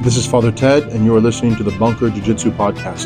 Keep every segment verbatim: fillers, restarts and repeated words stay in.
This is Father Ted, and you are listening to the Bunker Jiu-Jitsu Podcast.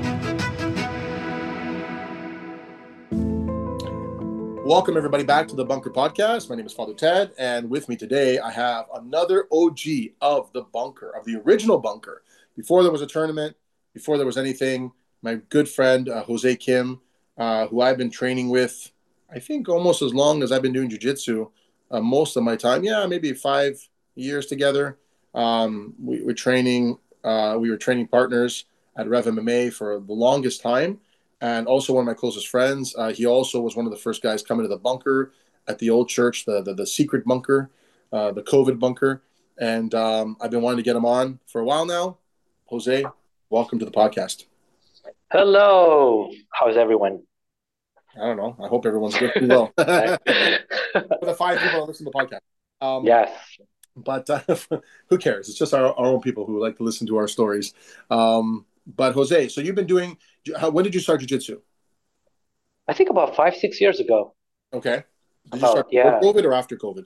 Welcome, everybody, back to the Bunker Podcast. My name is Father Ted, and with me today, I have another O G of the Bunker, of the original Bunker. Before there was a tournament, before there was anything, my good friend, uh, Jose Kim, uh, who I've been training with, I think almost as long as I've been doing jiu-jitsu, uh, most of my time. Yeah, maybe five years together. Um, we were training, uh, we were training partners at Rev M M A for the longest time. And also one of my closest friends. Uh, he also was one of the first guys coming to the bunker at the old church, the the, the secret bunker, uh, the COVID bunker. And um, I've been wanting to get him on for a while now. Jose, welcome to the podcast. Hello. How's everyone? I don't know. I hope everyone's good. Well, for the five people that listen to the podcast. Um, yes. But uh, who cares? It's just our, our own people who like to listen to our stories. Um, but Jose, so you've been doing, how, when did you start jiu-jitsu? I think about five, six years ago. Okay. Did about, you start yeah. before COVID or after COVID?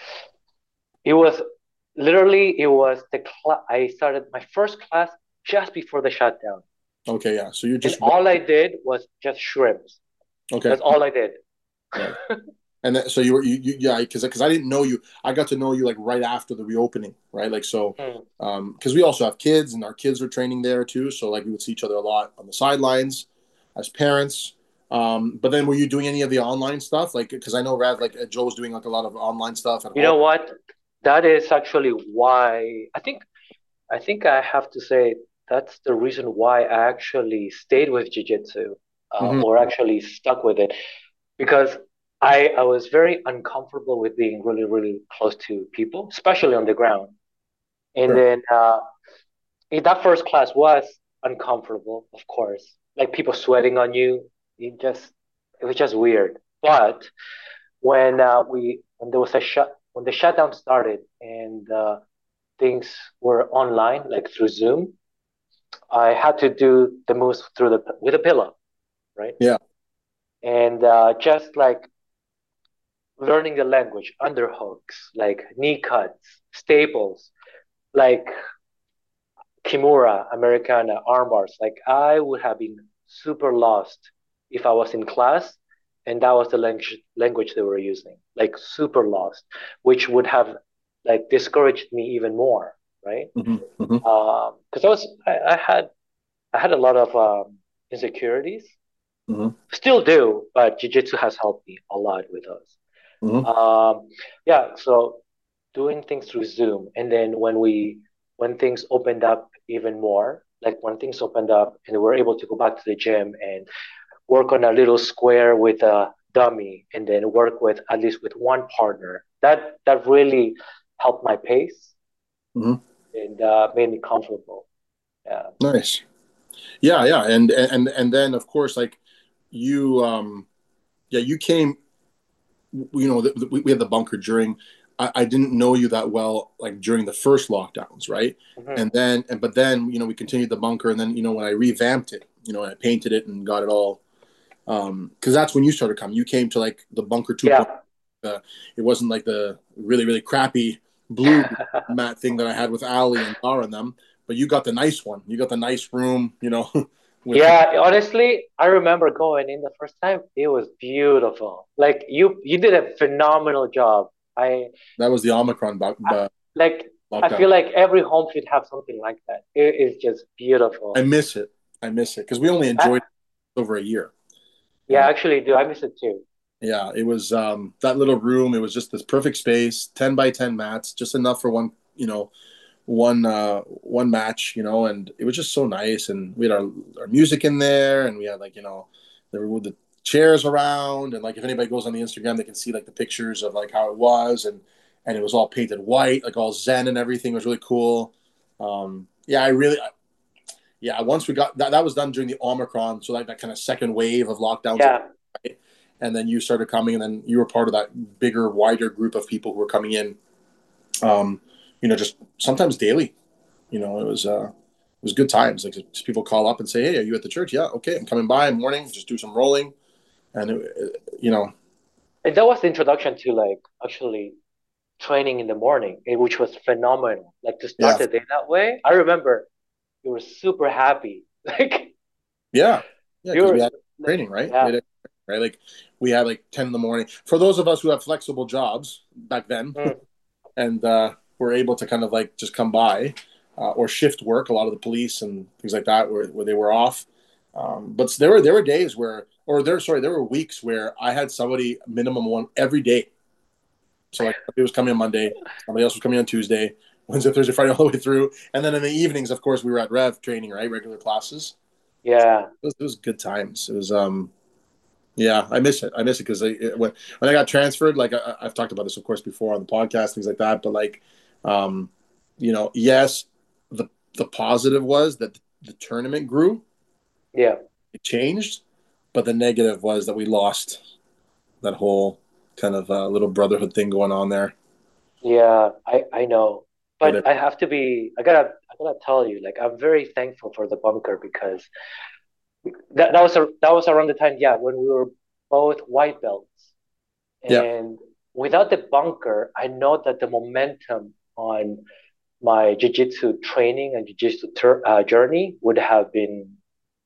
It was, literally, it was the class, I started my first class just before the shutdown. Okay, yeah. So you're just. And all I did was just shrimps. Okay. That's all I did. Right. And that, so you were, you, you yeah, because because I didn't know you. I got to know you like right after the reopening, right? Like so, mm. um, because we also have kids, and our kids were training there too. So like we would see each other a lot on the sidelines as parents. Um, but then were you doing any of the online stuff? Like because I know Rav, like Joe was doing like a lot of online stuff. At you home. know what? That is actually why I think I think I have to say that's the reason why I actually stayed with jiu-jitsu uh, mm-hmm. or actually stuck with it, because. I, I was very uncomfortable with being really, really close to people, especially on the ground. And sure. then uh, that first class was uncomfortable, of course. Like people sweating on you, it just it was just weird. But when uh, we when there was a shut when the shutdown started and uh, things were online, like through Zoom, I had to do the moves through the with a pillow, right? Yeah. And uh, just like. Learning the language, underhooks, like knee cuts, staples, like Kimura, Americana, arm bars. Like I would have been super lost if I was in class and that was the language language they were using. Like super lost, which would have like discouraged me even more, right? Because mm-hmm. mm-hmm. um, I was I, I had I had a lot of um, insecurities. Mm-hmm. Still do, but jiu-jitsu has helped me a lot with those. Mm-hmm. Um, yeah, so doing things through Zoom, and then when we when things opened up even more, like when things opened up and we were able to go back to the gym and work on a little square with a dummy, and then work with at least with one partner, that that really helped my pace mm-hmm. and uh, made me comfortable. Yeah. Nice. Yeah, yeah, and and and then of course, like you, um, yeah, you came. You know, the, the, we had the bunker during. I, I didn't know you that well, like during the first lockdowns, right? Mm-hmm. And then, and but then, you know, we continued the bunker, and then, you know, when I revamped it, you know, and I painted it and got it all, um, because that's when you started coming. You came to like the bunker two. Yeah. Uh, it wasn't like the really really crappy blue mat thing that I had with Ali and Dara and them, but you got the nice one. You got the nice room, you know. With yeah, honestly, I remember going in the first time. It was beautiful. Like you, you did a phenomenal job. I that was the Omicron. Bu- I, like lockdown. I feel like every home should have something like that. It is just beautiful. I miss it. I miss it because we only enjoyed I, it over a year. Yeah, uh, actually, do I miss it too? Yeah, it was um, that little room. It was just this perfect space, ten by ten mats, just enough for one, you know. one uh one match, you know, and it was just so nice, and we had our, our music in there, and we had like, you know, there were the chairs around, and like if anybody goes on the Instagram, they can see like the pictures of like how it was, and and it was all painted white, like all zen and everything. It was really cool. Um yeah, I really yeah once we got that, that was done during the Omicron, so like that kind of second wave of lockdowns. Yeah. Right? And then you started coming, and then you were part of that bigger, wider group of people who were coming in. Um You know, just sometimes daily. You know, it was uh, it was good times. Like just people call up and say, "Hey, are you at the church?" Yeah, okay, I'm coming by in the morning. Just do some rolling, and it, it, you know. And that was the introduction to like actually training in the morning, eh, which was phenomenal. Like to start Yeah, the day that way. I remember you were super happy. Like yeah, yeah. you Because were, we had like, training, right? We yeah. had right, like we had like ten in the morning. For those of us who have flexible jobs back then, Mm, and uh, were able to kind of like just come by uh, or shift work. A lot of the police and things like that where, where they were off. Um, but there were there were days where, or there sorry, there were weeks where I had somebody minimum one every day. So like somebody was coming on Monday, somebody else was coming on Tuesday, Wednesday, Thursday, Friday, all the way through, and then in the evenings, of course, we were at Rev training, right, regular classes. yeah. It was, it was good times. It was um yeah, I miss it. I miss it because when when I got transferred, like I, I've talked about this, of course, before on the podcast, things like that. But like, um, you know, yes, the the positive was that the tournament grew, Yeah. it changed, but the negative was that we lost that whole kind of uh, little brotherhood thing going on there. Yeah, I I know. Right? But I have to be I gotta I gotta tell you, like I'm very thankful for the bunker because that, that was a, that was around the time, yeah, when we were both white belts. Yeah. And without the bunker, I know that the momentum on my jiu-jitsu training and jiu-jitsu tur uh, journey would have been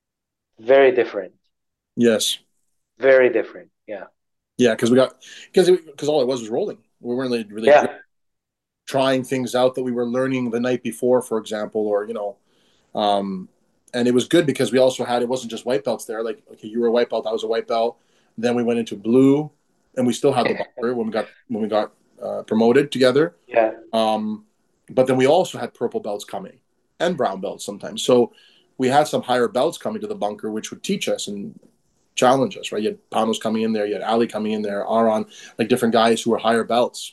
very different. Yes. Very different. Yeah. Yeah, because we got because because all it was was rolling. We weren't really, really Yeah. trying things out that we were learning the night before, for example, or you know, Um, and it was good because we also had, it wasn't just white belts there. Like, okay, you were a white belt, I was a white belt. Then we went into blue, and we still had the bunker when we got when we got uh, promoted together. Yeah. Um, but then we also had purple belts coming and brown belts sometimes. So we had some higher belts coming to the bunker, which would teach us and challenge us. Right? You had Panos coming in there, you had Ali coming in there, Aaron, like different guys who were higher belts.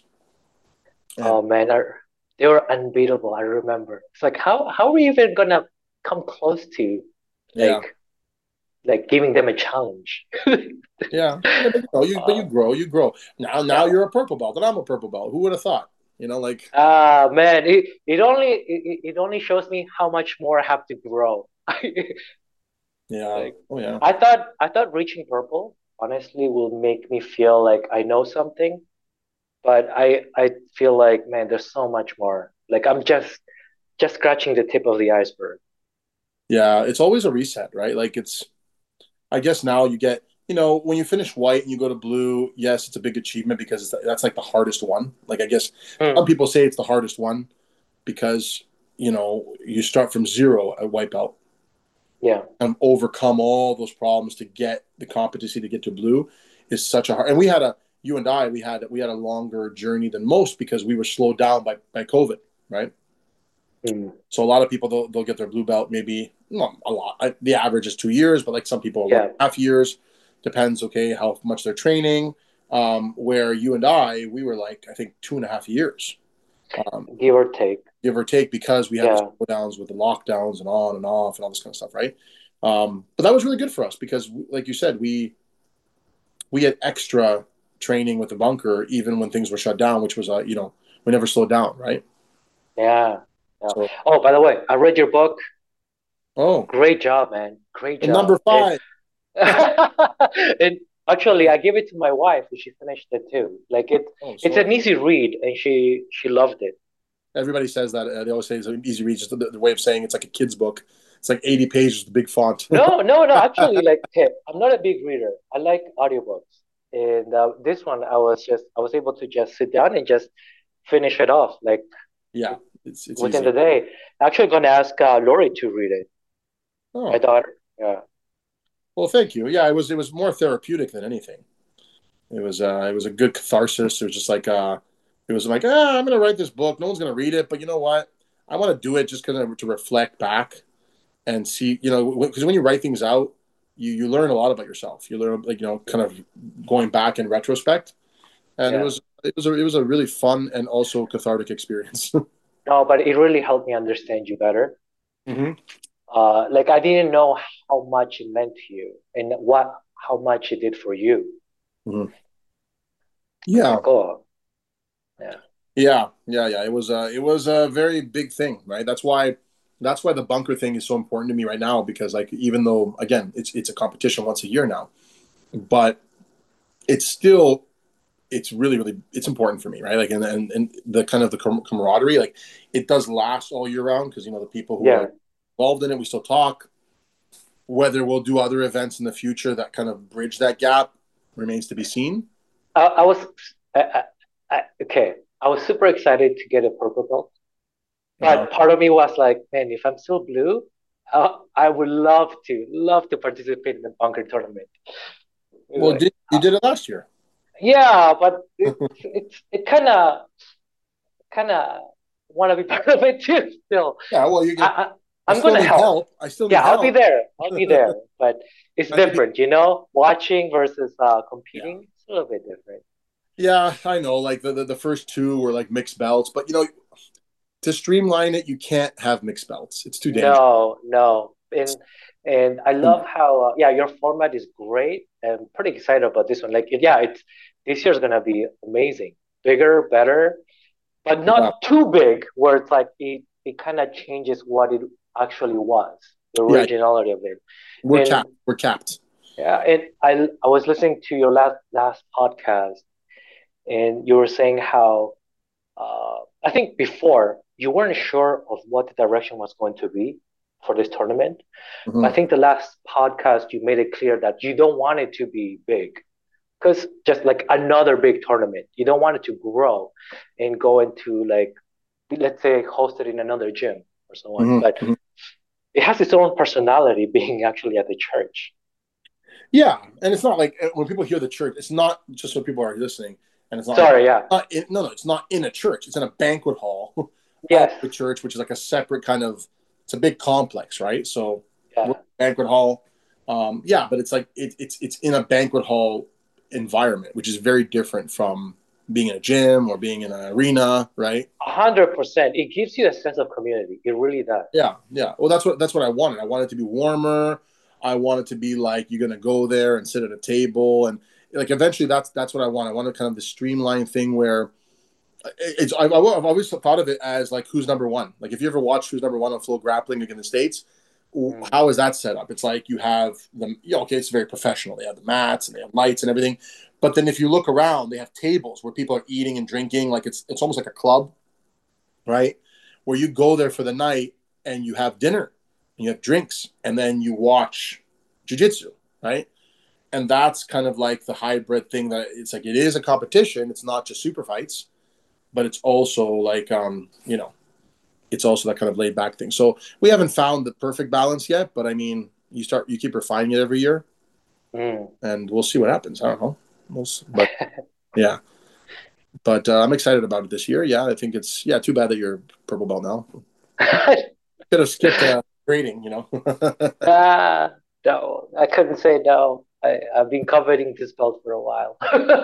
And Oh man, I, they were unbeatable. I remember. It's like how how are we even gonna come close to yeah, like like giving them a challenge? yeah, yeah, but you know, you but you Uh, grow, you grow. Now, now yeah. you're a purple belt, and I'm a purple belt. Who would have thought? You know, like Ah man, it, it only it, it only shows me how much more I have to grow. yeah, Like oh yeah, I thought I thought reaching purple honestly will make me feel like I know something, but I I feel like man, there's so much more. Like I'm just just scratching the tip of the iceberg. yeah. It's always a reset, right? Like it's. I guess now you get, you know, when you finish white and you go to blue. Yes, it's a big achievement because it's, that's like the hardest one. Like I guess some Hmm. people say it's the hardest one because you know you start from zero at white belt Yeah. and overcome all those problems to get the competency to get to blue is such a hard. And we had a you and I we had we had a longer journey than most because we were slowed down by by COVID, right? Hmm. So a lot of people they'll, they'll get their blue belt maybe not a lot. I, the average is two years, but like some people are one Yeah. and a half years. Depends, okay, how much they're training. Um, where you and I, we were like I think two and a half years, um, Give or take. give or take, because we had the Yeah. slowdowns with the lockdowns and on and off and all this kind of stuff, right? Um, but that was really good for us because, like you said, we we had extra training with the bunker even when things were shut down, which was uh, you know we never slowed down, right? Yeah. Yeah. So Oh, by the way, I read your book. oh, Great job, man. Great and number job. And five. and actually I gave it to my wife and she finished it too. Like it Oh, it's so an easy read and she she loved it. everybody says that. Uh, they always say it's an easy read. Just the, the way of saying it's like a kid's book. It's like eighty pages, the big font. No, no, no. Actually, like, okay, I'm not a big reader. I like audiobooks, and uh, this one, I was just, I was able to just sit down and just finish it off, like Yeah, it's it's within easy. the day. Actually, gonna ask uh, Lori to read it. My Oh daughter. Yeah. well, thank you. Yeah, it was it was more therapeutic than anything. It was uh, it was a good catharsis. It was just like uh, it was like ah, I'm gonna write this book. No one's gonna read it, but you know what? I want to do it just kind of to reflect back and see. You know, because when you write things out, you you learn a lot about yourself. You learn like you know, kind of going back in retrospect, and it Yeah. was it was a, it was a really fun and also cathartic experience. No, but it really helped me understand you better. hmm Uh, like I didn't know how much it meant to you and what how much it did for you. hmm It's Yeah, like, oh, yeah, yeah, yeah, yeah. It was a it was a very big thing, right? That's why that's why the bunker thing is so important to me right now because like even though again it's it's a competition once a year now, but it's still it's really, really, it's important for me, right? Like, and and, and the kind of the com- camaraderie, like, it does last all year round because you know the people who Yeah. are involved in it, we still talk. Whether we'll do other events in the future that kind of bridge that gap remains to be seen. I, I was I, I, I, okay. I was super excited to get a purple belt, Uh-huh. but part of me was like, man, if I'm still blue, uh, I would love to love to participate in the bunker tournament. Well, Like, did, you did it last year. yeah, but it's it's it kind of kind of want to be part of it too. Still, Yeah, well, you I, get. I I I'm still gonna need help. help. I still Yeah, need I'll be help. there. I'll be there. But it's I need, different, you know. Watching versus uh, yeah, competing, it's a little bit different. yeah, I know. Like the, the the first two were like mixed belts, but you know, to streamline it, you can't have mixed belts. It's too dangerous. No, no, It's and and I too much. love how uh, yeah, your format is great. I'm pretty excited about this one. Like, yeah, it's this year's gonna be amazing, bigger, better, but Yeah, not too big where it's like it it kind of changes what it actually was, the yeah, originality of it. we're And capped. We're capped. yeah, and I I was listening to your last last podcast, and you were saying how uh, I think before you weren't sure of what the direction was going to be for this tournament. But I Mhm. think the last podcast you made it clear that you don't want it to be big because just like another big tournament, you don't want it to grow and go into like let's say hosted in another gym or so on. Mhm. But Mhm. it has its own personality being actually at the church. Yeah, and it's not like uh, when people hear the church, it's not just what people are listening, and it's not like Sorry, yeah. not in, no, no, it's not in a church. It's in a banquet hall of Yes. the church, which is like a separate kind of. It's a big complex, right? So we're Yeah. in a banquet hall, um, yeah, but it's like it, it's it's in a banquet hall environment, which is very different from being in a gym or being in an arena, right? A hundred percent. It gives you a sense of community. It really does. Yeah, yeah. Well, that's what that's what I wanted. I wanted it to be warmer. I want it to be like you're gonna go there and sit at a table, and like eventually that's that's what I want. I want a kind of the streamlined thing where it's. I've, I've always thought of it as like who's number one. Like if you ever watch Who's Number One on Flow Grappling like in the States, Mm. how is that set up? It's like you have them. You know, okay, it's very professional. They have the mats and they have lights and everything. But then if you look around, they have tables where people are eating and drinking. Like it's it's almost like a club, right? Where you go there for the night and you have dinner and you have drinks and then you watch jujitsu, right? And that's kind of like the hybrid thing that it's like it is a competition. It's not just super fights, but it's also like um, you know, it's also that kind of laid back thing. So we haven't found the perfect balance yet, but I mean, you start you keep refining it every year, Mm. and we'll see what happens. I don't know, we'll see. But yeah, but uh, I'm excited about it this year. Yeah, I think it's yeah. Too bad that you're purple belt now. Could have skipped uh, grading, you know. Ah, no, I couldn't say no. I, I've been coveting this belt for a while.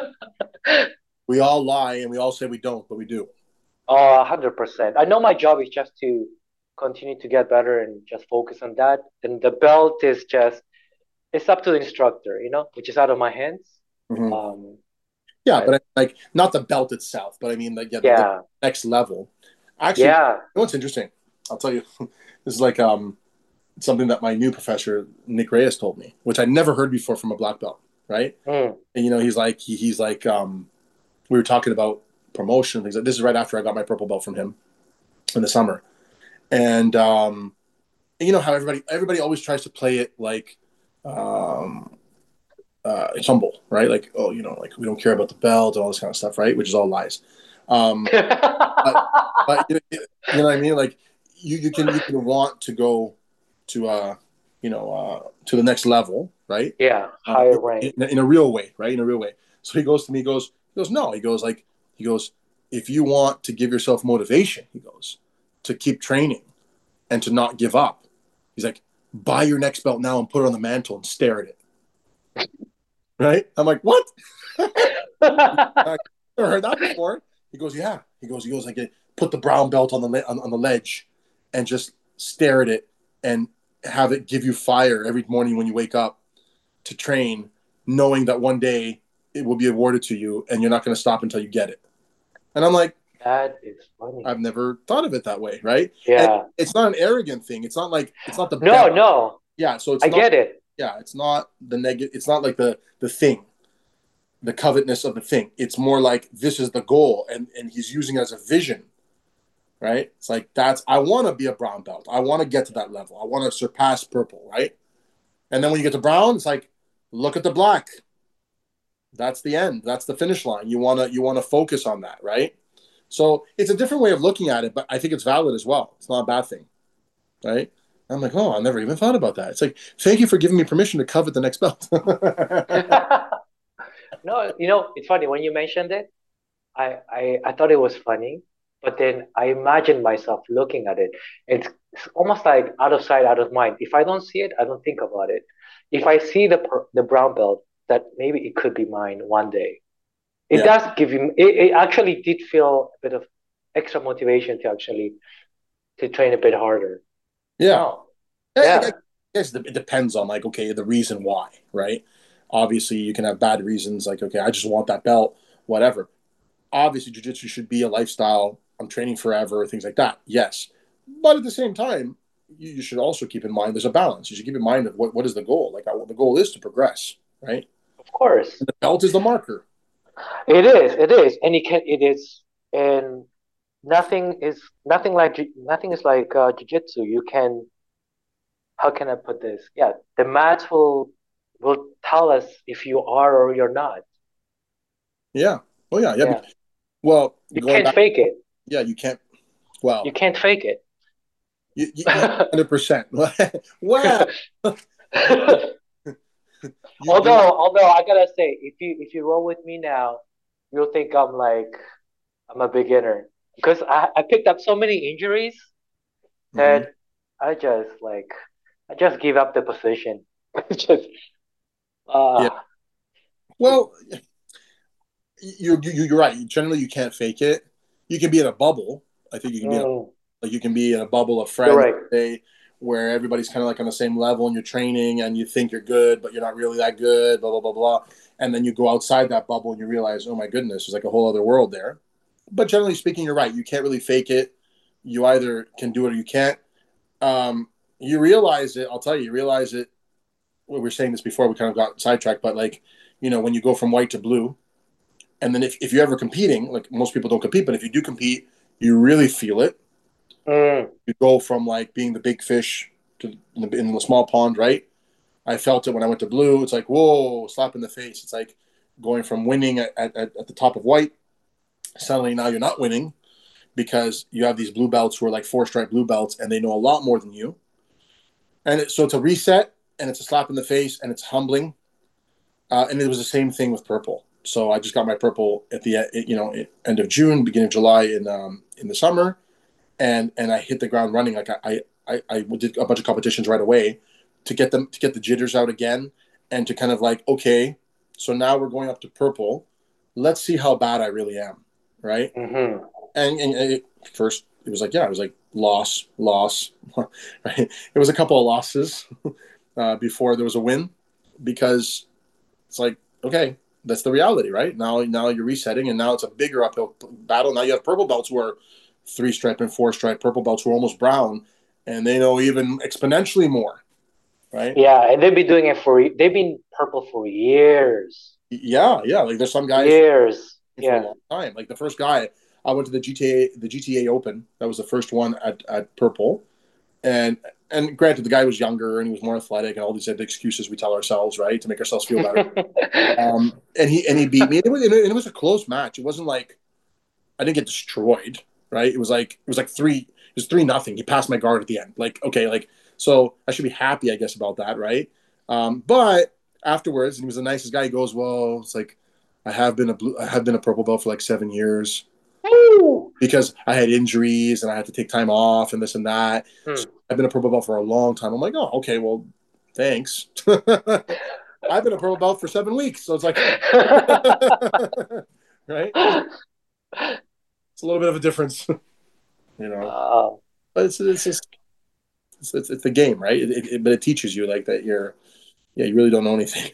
We all lie and we all say we don't, but we do. Oh, one hundred percent. I know my job is just to continue to get better and just focus on that. And the belt is just, it's up to the instructor, you know, which is out of my hands. Mm-hmm. Um, Yeah, but but like not the belt itself, but I mean like yeah, the, the yeah, next level. Actually, you yeah. know what's interesting? I'll tell you. This is like um something that my new professor Nick Reyes told me, which I never heard before from a black belt, right? Mm. And you know, he's like he, he's like um we were talking about promotion and things like this is right after I got my purple belt from him in the summer. And um and you know how everybody everybody always tries to play it like um uh, humble, right? Like, oh, you know, like we don't care about the belt and all this kind of stuff, right? Which is all lies. Um, but but you know, you know what I mean? Like you you can you can want to go to uh you know uh to the next level, right? Yeah, Uh, higher rank. in, in a real way, right? In a real way. So he goes to me, he goes, he goes, no, he goes like he goes, if you want to give yourself motivation, he goes, to keep training and to not give up. He's like, buy your next belt now and put it on the mantle and stare at it. Right? I'm like, what? I've never heard that before. He goes, yeah. He goes, he goes like, put the brown belt on the le- on, on the ledge, and just stare at it, and have it give you fire every morning when you wake up to train, knowing that one day it will be awarded to you, and you're not going to stop until you get it. And I'm like, That is funny. I've never thought of it that way, right? And Yeah. it's not an arrogant thing. It's not like it's not the No, belt. no. Yeah, so it's I not. get it. Yeah, it's not the negative. It's not like the the thing. the covetousness of the thing. It's more like this is the goal, and and he's using it as a vision, right? It's like that's I want to be a brown belt. I want to get to that level. I want to surpass purple, right? And then when you get to brown, it's like look at the black. That's the end. That's the finish line. You wanna you wanna focus on that, right? So it's a different way of looking at it, but I think it's valid as well. It's not a bad thing, right? I'm like, oh, I never even thought about that. It's like, thank you for giving me permission to covet the next belt. No, you know, it's funny when you mentioned it. I, I I thought it was funny, but then I imagined myself looking at it. It's, it's almost like out of sight, out of mind. If I don't see it, I don't think about it. If I see the the brown belt, that maybe it could be mine one day. It Yeah. does give you. It, it actually did feel a bit of extra motivation to actually to train a bit harder. Yeah. Oh, I, I yeah, guess it depends on like, okay, the reason why, right? Obviously, you can have bad reasons, like, okay, I just want that belt, whatever. Obviously, jiu-jitsu should be a lifestyle. I'm training forever, things like that. Yes. But at the same time, you, you should also keep in mind there's a balance. You should keep in mind of what, what is the goal. Like, I, the goal is to progress, right? of course. And the belt is the marker. It is, it is, and it can, it is, and nothing is nothing like ju- nothing is like uh, jujitsu. You can, how can I put this? Yeah, the mats will will tell us if you are or you're not. Yeah. Oh, yeah. Yeah. Yeah, Well, you going can't back, fake it. yeah, you can't. You Well, can't fake it. you, you, you one hundred percent. Well, you, you're not. Although, although I gotta say, if you if you roll with me now, you'll think I'm like I'm a beginner because I I picked up so many injuries Mhm. that I just like I just give up the position. Just Yeah. uh Well, you, you, you're right. Generally, you can't fake it. You can be in a bubble. I think you can be in a, mm, like you can be in a bubble of you're friends, right. say, where everybody's kind of like on the same level and you're training and you think you're good, but you're not really that good, blah, blah, blah, blah. And then you go outside that bubble and you realize, oh my goodness, there's like a whole other world there. But generally speaking, you're right. You can't really fake it. You either can do it or you can't. Um, you realize it. I'll tell you, you realize it. We were saying this before, we kind of got sidetracked, but like, you know, when you go from white to blue, and then if, if you're ever competing, like most people don't compete, but if you do compete, you really feel it. Mm, You go from like being the big fish to in the, in the small pond, right? I felt it when I went to blue. It's like, whoa, slap in the face. It's like going from winning at, at, at the top of white. Suddenly now you're not winning because you have these blue belts who are like four stripe blue belts and they know a lot more than you. And it, so it's a reset and it's a slap in the face and it's humbling. Uh, and it was the same thing with purple. So I just got my purple at the you know end of June, beginning of July in um, in the summer, and and I hit the ground running. Like I, I I did a bunch of competitions right away to get them to get the jitters out again, and to kind of like, okay, so now we're going up to purple. Let's see how bad I really am, right? hmm And, and it, first it was like, yeah, it was like loss, loss, right? It was a couple of losses uh, before there was a win, because it's like, okay, that's the reality, right? Now, now you're resetting, and now it's a bigger uphill battle. Now you have purple belts who are three stripe and four stripe, purple belts who are almost brown, and they know even exponentially more, right? Yeah, and they've been doing it for they've been purple for years. Yeah, yeah. Like there's some guys Years. for a Yeah. long time. Like the first guy, I went to the G T A, the G T A Open. That was the first one at, at purple, and and granted, the guy was younger and he was more athletic, and all these excuses we tell ourselves, right, to make ourselves feel better. Um, and he and he beat me. And it was and it was a close match. It wasn't like I didn't get destroyed, right? It was like it was like three. It was three nothing. He passed my guard at the end. Like okay, like so I should be happy, I guess, about that, right? Um, but afterwards, and he was the nicest guy. He goes, "Well, it's like I have been a blue, I have been a purple belt for like seven years Woo! because I had injuries and I had to take time off and this and that. So Hmm. I've been a purple belt for a long time." I'm like, "Oh, okay, well, thanks." I've been a purple belt for seven weeks, so it's like, right? It's a little bit of a difference, you know. Uh, But it's it's just it's it's, it's the game, right? It, it, but it teaches you like that you're yeah you really don't know anything.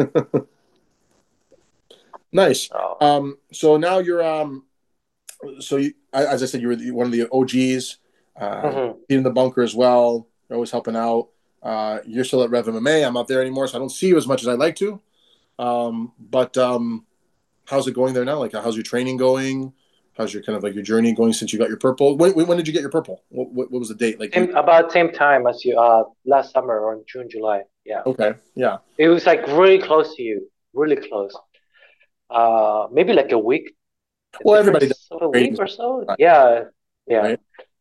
Nice. oh. Um, so now you're um, so you, as I said, you were one of the O Gs, uh, hmm in the bunker as well. You're always helping out. Uh, you're still at Rev M M A. I'm not there anymore, so I don't see you as much as I'd like to. Um, but um, how's it going there now? Like, how's your training going? How's your kind of like your journey going since you got your purple? When, when did you get your purple? What, what, what was the date? Like, you, Same, about same time as you, uh, last summer or in June, July. Yeah. okay, yeah. It was like really close to you, really close. Uh, maybe like a week, a Well, everybody does difference of a week training, or so. Yeah, yeah. right?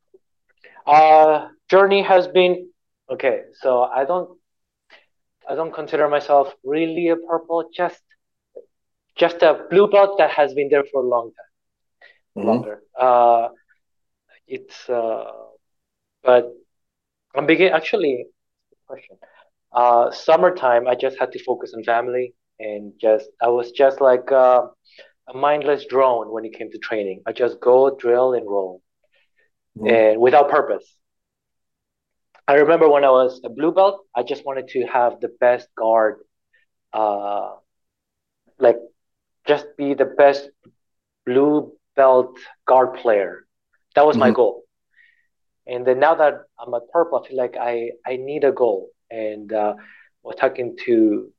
Uh, journey has been okay. So I don't, I don't consider myself really a purple. Just, just a blue belt that has been there for a long time, Mm-hmm. longer. Uh, it's uh, but I'm begin actually. Question. Uh, summertime, I just had to focus on family and just I was just like uh, a mindless drone when it came to training. I just go drill and roll Mm-hmm. and without purpose. I remember when I was a blue belt, I just wanted to have the best guard, uh, like just be the best blue belt guard player. That was my Mm-hmm. goal. And then now that I'm at purple, I feel like I I need a goal. And uh, I was talking to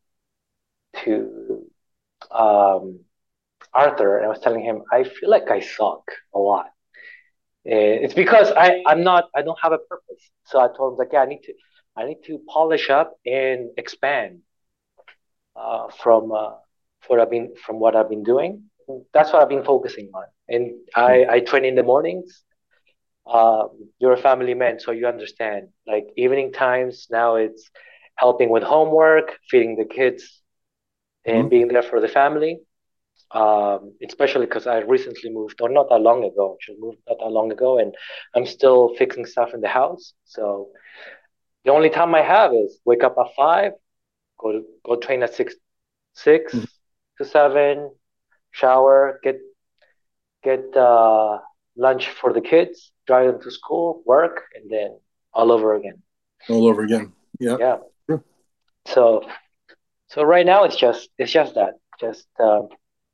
to um, Arthur, and I was telling him I feel like I suck a lot. And it's because I I'm not I don't have a purpose. So I told him like, yeah, I need to I need to polish up and expand uh, from uh, what I've been from what I've been doing. That's what I've been focusing on. And I I train in the mornings. Um, you're a family man, so you understand. Like evening times now, it's helping with homework, feeding the kids, and Mm-hmm. being there for the family. Um, especially because I recently moved, or not that long ago, actually moved not that long ago, and I'm still fixing stuff in the house. So the only time I have is wake up at five, go to go train at six, six Mm-hmm. to seven, shower, get get uh, lunch for the kids, drive them to school, work, and then all over again. All over again. Yeah. Yeah. Sure. So so right now it's just it's just that just um,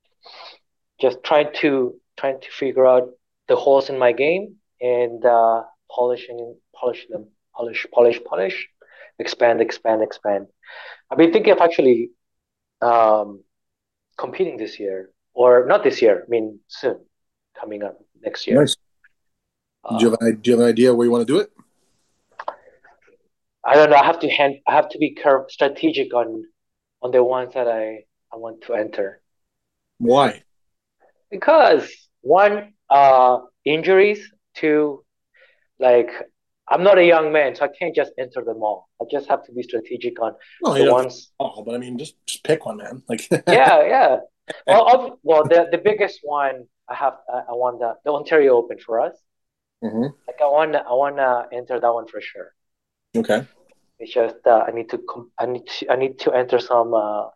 just trying to trying to figure out the holes in my game and uh, polishing polish them, polish, polish, polish, expand, expand, expand. I've been thinking of actually um, competing this year, or not this year. I mean, soon, coming up next year. Nice. Do you Uh, have an, do you have an idea where you want to do it? I don't know. I have to hand. I have to be careful, strategic on on the ones that I I want to enter Why? because one, uh, injuries. Two, like I'm not a young man, so I can't just enter them all. I just have to be strategic on No, the you don't. ones. Oh, but I mean, just just pick one, man. Like, Yeah, yeah. Well, of, well, the the biggest one I have, I, I want the the Ontario Open for us. hmm Like I want, I want to enter that one for sure. Okay, It's just uh, I need to, com- I need to, I need to enter some. Uh,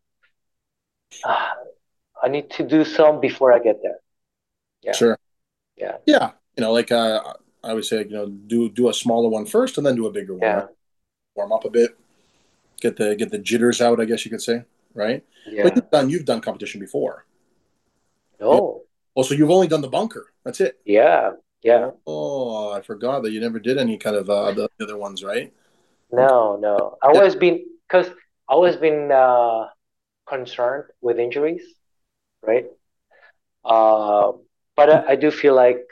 uh, I need to do some before I get there. Yeah, sure. yeah, Yeah, you know, like uh, I would say, you know, do do a smaller one first, and then do a bigger one, right? yeah, Warm up a bit, get the get the jitters out, I guess you could say, right? But yeah. you've done you've done competition before. Yeah. No, Also, you've only done the bunker. That's it. yeah, yeah. Oh, I forgot that you never did any kind of uh, the other ones, right? Okay. No, no. I Yeah. always been because I always been uh, concerned with injuries, right? Uh, but I, I do feel like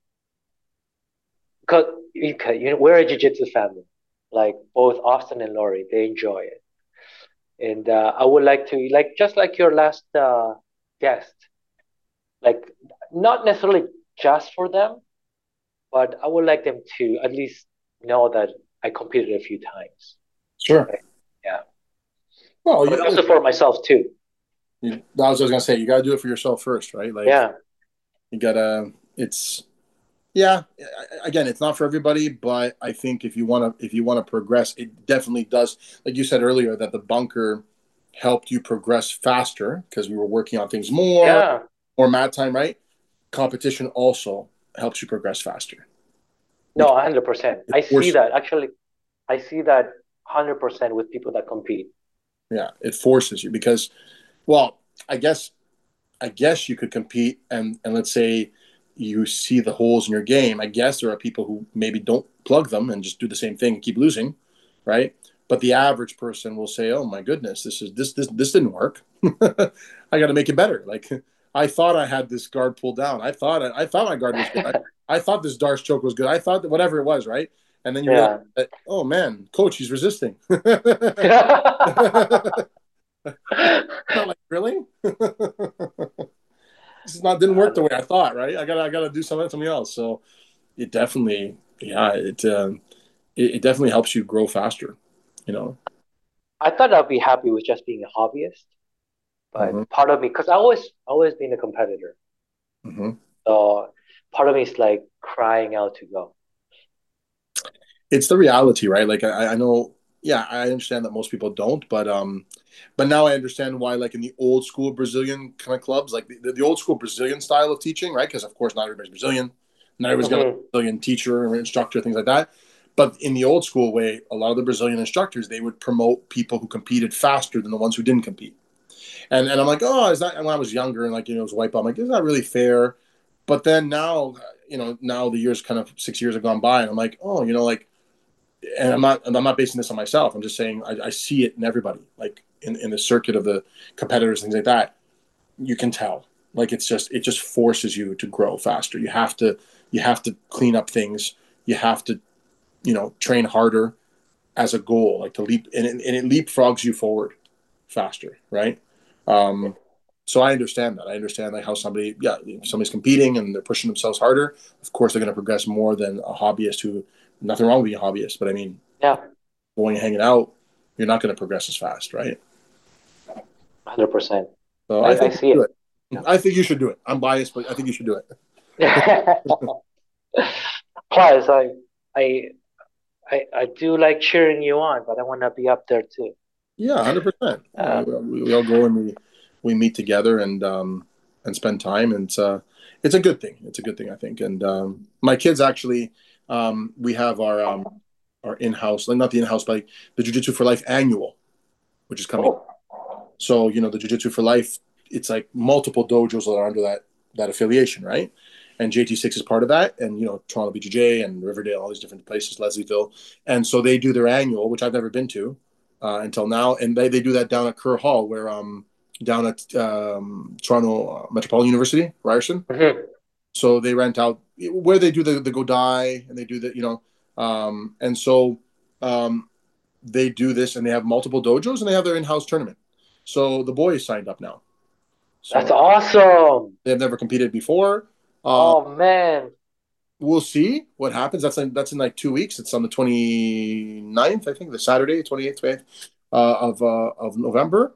because you, can- you know, we're a jiu-jitsu family, like both Austin and Lori, they enjoy it, and uh, I would like to like just like your last uh, guest, like not necessarily just for them, but I would like them to at least know that I competed a few times. Sure. Right? Yeah, Well, but you, also for myself too. you, that was what I was gonna say. You got to do it for yourself first, right? Like Yeah, you gotta. It's yeah. Again, it's not for everybody, but I think if you want to, if you want to progress, it definitely does. Like you said earlier, that the bunker helped you progress faster because we were working on things more, yeah. more mat time, right? Competition also helps you progress faster No, because one hundred percent. it I see forces, that. Actually, I see that one hundred percent with people that compete. yeah, it forces you because, well, I guess I guess you could compete and and let's say you see the holes in your game. I guess there are people who maybe don't plug them and just do the same thing and keep losing, right? But the average person will say, "Oh my goodness, this is this this this didn't work. I got to make it better." Like I thought I had this guard pulled down. I thought I, I thought my guard was good. I, I thought this Darce choke was good. I thought that whatever it was, right? And then you realize Yeah. that, oh man, coach, he's resisting. Not like really. This is not didn't work the way I thought, right? I gotta I gotta do something something else. So it definitely, yeah, it um, it, it definitely helps you grow faster. You know. I thought I'd be happy with just being a hobbyist, Mm-hmm. but part of me, because I always always been a competitor, Mm-hmm. so part of me is like crying out to go. It's the reality, right? Like I, I know, yeah, I understand that most people don't, but um, but now I understand why, like in the old school Brazilian kind of clubs, like the, the old school Brazilian style of teaching, right? Because of course not everybody's Brazilian, not everybody's got a Hmm. Brazilian teacher or instructor, things like that. But in the old school way, a lot of the Brazilian instructors they would promote people who competed faster than the ones who didn't compete. And and I'm like, oh, is that? And when I was younger and like you know it was white belt, I'm like, is that really fair? But then now, you know, now the years kind of six years have gone by, and I'm like, oh, you know, like and I'm not I'm not basing this on myself. I'm just saying I, I see it in everybody, like in, in the circuit of the competitors, things like that. You can tell, like it's just it just forces you to grow faster. You have to you have to clean up things. You have to you know train harder as a goal, like to leap and it, and it leapfrogs you forward faster, right? Um, so I understand that. I understand like how somebody, yeah, if somebody's competing and they're pushing themselves harder. Of course, they're going to progress more than a hobbyist who. Nothing wrong with being a hobbyist, but I mean, Yeah, going and hanging out, you're not going to progress as fast, right? one hundred percent. So I I I think see do it. it. I think you should do it. I'm biased, but I think you should do it. Yeah. Plus, I I I I do like cheering you on, but I want to be up there too. Yeah, hundred percent. Yeah, Um, we, we all go and we we meet together and um and spend time, and it's uh it's a good thing. It's a good thing, I think. And um, my kids actually, um, we have our um our in-house, like not the in-house, but like the Jiu Jitsu for Life annual, which is coming. oh, So you know, the Jiu Jitsu for Life, it's like multiple dojos that are under that that affiliation, right? And J T six is part of that, and you know Toronto B J J and Riverdale, all these different places, Leslieville, and so they do their annual, which I've never been to uh, until now, and they, they do that down at Kerr Hall, where um down at um, Toronto Metropolitan University, Ryerson. mhm. So they rent out where they do the the Godai, and they do the you know, um, and so um, they do this, and they have multiple dojos, and they have their in-house tournament. So the boys signed up now. That's So awesome. they've never competed before. Uh, Oh man. we'll see what happens. That's in, that's in like two weeks. It's on the twenty ninth, I think, the Saturday, twenty-eighth, uh, of uh, of November.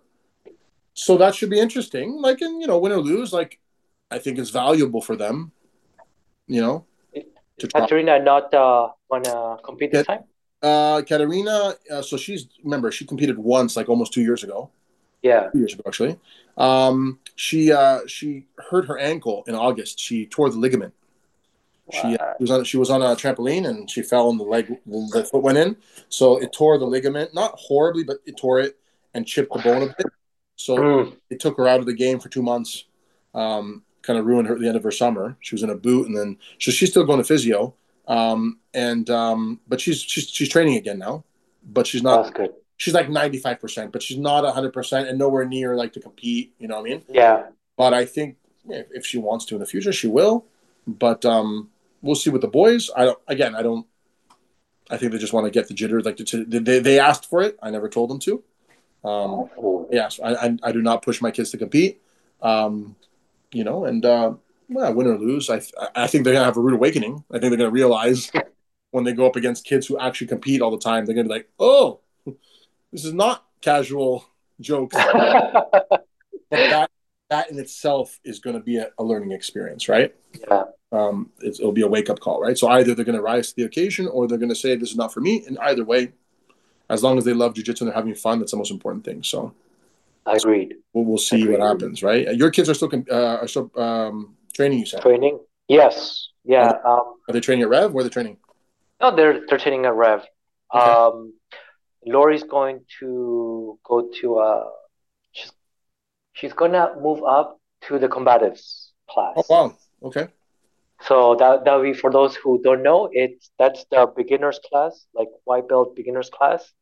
So that should be interesting. Like, and you know, win or lose, like I think it's valuable for them, you know, Is to try. Katerina not uh, wanna compete this Get time? uh, Katerina. Uh, so she's remember she competed once, like almost two years ago. Yeah. Two years ago, actually. Um, she uh, she hurt her ankle in August. She tore the ligament. She uh, What? was on she was on a trampoline and she fell and the leg the foot went in, so it tore the ligament, not horribly, but it tore it and chipped the bone a bit. So Mm. it took her out of the game for two months. Um, kind of ruined her the end of her summer. She was in a boot, and then so she's still going to physio. Um, and um, but she's she's she's training again now, but she's not. That's good. She's like ninety five percent, but she's not a hundred percent, and nowhere near like to compete. You know what I mean? Yeah. But I think if, if she wants to in the future, she will. But um, we'll see with the boys. I don't. Again, I don't. I think they just want to get the jitter. Like the, they they asked for it. I never told them to. Um, Oh. yes, I, I I do not push my kids to compete. Um, you know, and uh, well, win or lose, I I think they're gonna have a rude awakening. I think they're gonna realize when they go up against kids who actually compete all the time, they're gonna be like, oh, this is not casual jokes. But that that in itself is going to be a, a learning experience, right? Yeah. Um, it's, it'll be a wake up call, right? So either they're going to rise to the occasion, or they're going to say this is not for me. And either way, as long as they love jujitsu and they're having fun, that's the most important thing. So, so Agreed. we'll, we'll see what Agreed. happens, right? Your kids are still uh, are still um, training. You said Training? Yes. are Yeah. they, Um. are they training at Rev? Where are they training? No, they're they're training at Rev. Okay. Um. Lori's going to go to uh. She's she's gonna move up to the combatives Oh class. wow. Okay. So that that will be for those who don't know. It's that's the beginners class, like white belt beginners class,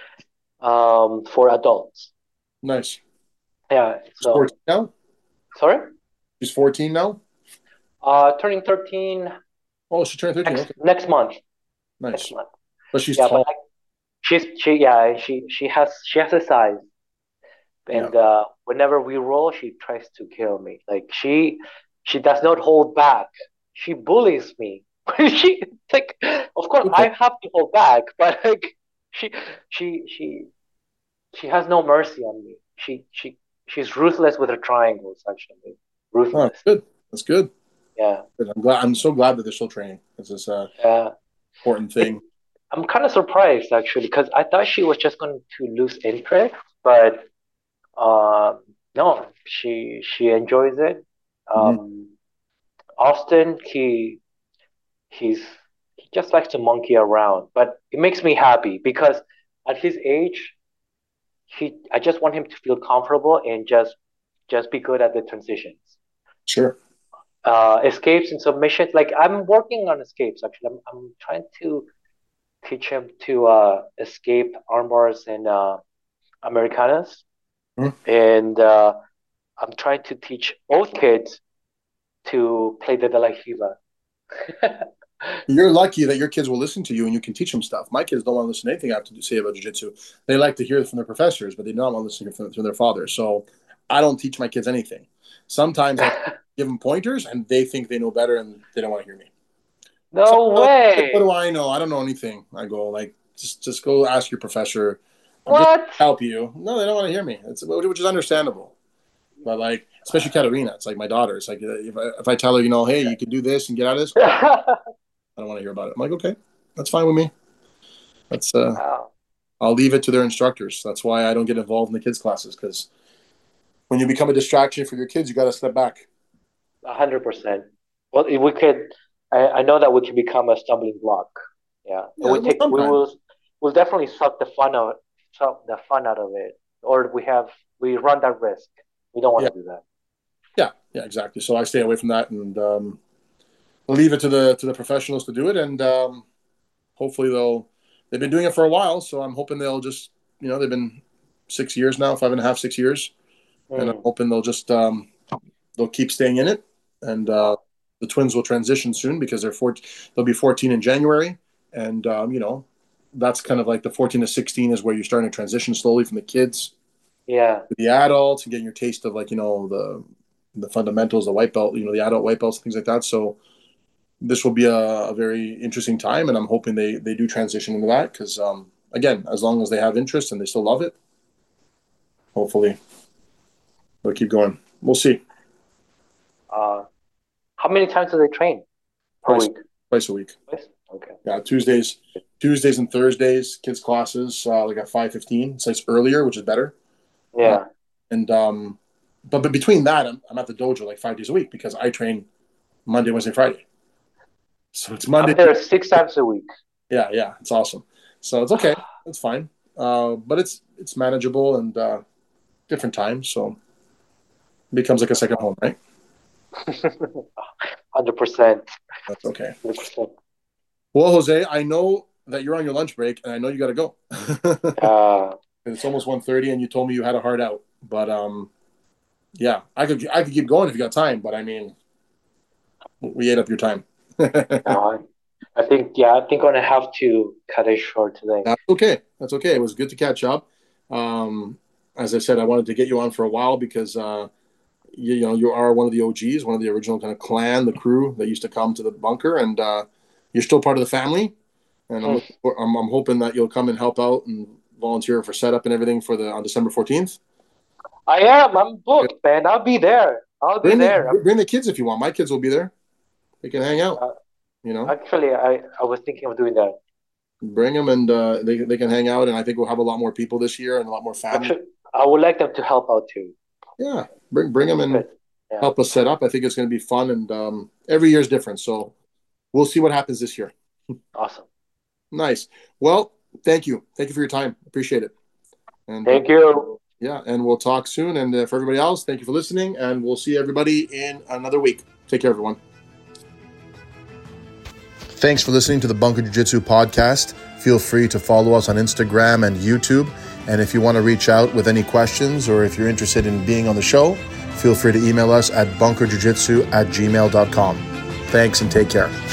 um, for adults. Nice. Yeah. Sports So now? sorry. She's fourteen now? Uh, turning thirteen. Oh, she turned thirteen. Next, Okay. next month. Nice. Next month. But she's yeah, tall. But I, she's she yeah she she has she has a size, and Yeah. uh, whenever we roll, she tries to kill me. Like she she does not hold back. She bullies me. she like of course Okay. I have to hold back, but like she she she she has no mercy on me. She she she's ruthless with her triangles. Actually, Oh, ruthless. that's good. That's good. Yeah. Good. I'm glad. I'm so glad that they're still training. This is a Yeah. important thing. I'm kind of surprised actually because I thought she was just going to lose interest, but um, no, she she enjoys it. Mhm. Um, Austin, he he's he just likes to monkey around, but it makes me happy because at his age, he I just want him to feel comfortable and just just be good at the transitions. Sure. Uh, escapes and submissions. Like I'm working on escapes actually. I'm I'm trying to teach him to uh, escape arm bars and uh, Americanas, Mhm. and uh, I'm trying to teach both kids to play the De La Riva. You're lucky that your kids will listen to you and you can teach them stuff. My kids don't want to listen to anything I have to say about jiu-jitsu. They like to hear it from their professors, but they don't want to listen from, from their father. So I don't teach my kids anything. Sometimes I give them pointers and they think they know better and they don't want to hear me. No So, way! what do I know? I don't know anything. I go like, just just go ask your professor. I'm What? just help you. No, they don't want to hear me. It's which is understandable. But like, especially Katerina, it's like my daughter. It's like if I, if I tell her, you know, hey, you can do this and get out of this, I don't want to hear about it. I'm like, okay, that's fine with me. That's uh, Wow. I'll leave it to their instructors. That's why I don't get involved in the kids' classes because when you become a distraction for your kids, you got to step back. A hundred percent. Well, if we could, I, I know that we can become a stumbling block. Yeah, Yeah, we well, take, we sometimes. will, we'll definitely suck the fun out, suck the fun out of it, or we have, we run that risk. We don't want Yeah, to do that. yeah, yeah, exactly. So I stay away from that and um, leave it to the to the professionals to do it, and um, hopefully they'll. They've been doing it for a while, so I'm hoping they'll just, you know, they've been six years now, five and a half, six years, and I'm Mm. hoping they'll just um, they'll keep staying in it, and uh, the twins will transition soon because they're four, they'll be fourteen in January, and um, you know, that's kind of like the fourteen to sixteen is where you're starting to transition slowly from the kids Yeah. to the adults and getting your taste of like you know the the fundamentals, the white belt, you know, the adult white belts, things like that. So this will be a, a very interesting time, and I'm hoping they they do transition into that because um, again, as long as they have interest and they still love it, hopefully they'll keep going. We'll see. Uh, how many times do they train per Twice, week? twice a week. Twice? Okay. Yeah, Tuesdays, Tuesdays and Thursdays, kids classes uh, like at five fifteen. So it's earlier, which is better. Uh, Yeah. and um, but but between that, I'm, I'm at the dojo like five days a week because I train Monday, Wednesday, Friday. So it's Monday. I'm there six times a week. Yeah, yeah, it's awesome. So it's okay. It's fine. Uh, but it's it's manageable and uh, different times, so it becomes like a second home, right? Hundred percent. That's okay. Hundred percent. Well, Jose, I know that you're on your lunch break, and I know you got to go. Uh, It's almost one thirty, and you told me you had a hard out. But um, yeah, I could I could keep going if you got time. But I mean, we ate up your time. no, I think yeah, I think I'm gonna have to cut it short today. That's okay. That's okay. It was good to catch up. Um, as I said, I wanted to get you on for a while because uh, you, you know you are one of the O Gs, one of the original kind of clan, the crew that used to come to the bunker, and uh, you're still part of the family. And I'm, Hmm. looking for, I'm I'm hoping that you'll come and help out and volunteer for setup and everything for the on December fourteenth. I am. I'm booked, man. I'll be there. I'll be Bring there. the I'm, bring the kids if you want. My kids will be there. They can hang out. uh, You know, actually, I I was thinking of doing that. bring them and uh, they they can hang out. And I think we'll have a lot more people this year and a lot more families. Actually, I would like them to help out too. Yeah, bring bring them and Good. Yeah. help us set up. I think it's going to be fun, and um, every year is different. So we'll see what happens this year. Awesome. Nice. Well, thank you. Thank you for your time. Appreciate it. And uh, Thank you. yeah, and we'll talk soon. And uh, for everybody else, thank you for listening. And we'll see everybody in another week. Take care, everyone. Thanks for listening to the Bunker Jiu-Jitsu podcast. Feel free to follow us on Instagram and YouTube. And if you want to reach out with any questions or if you're interested in being on the show, feel free to email us at bunkerjujitsu at gmail dot com. Thanks and take care.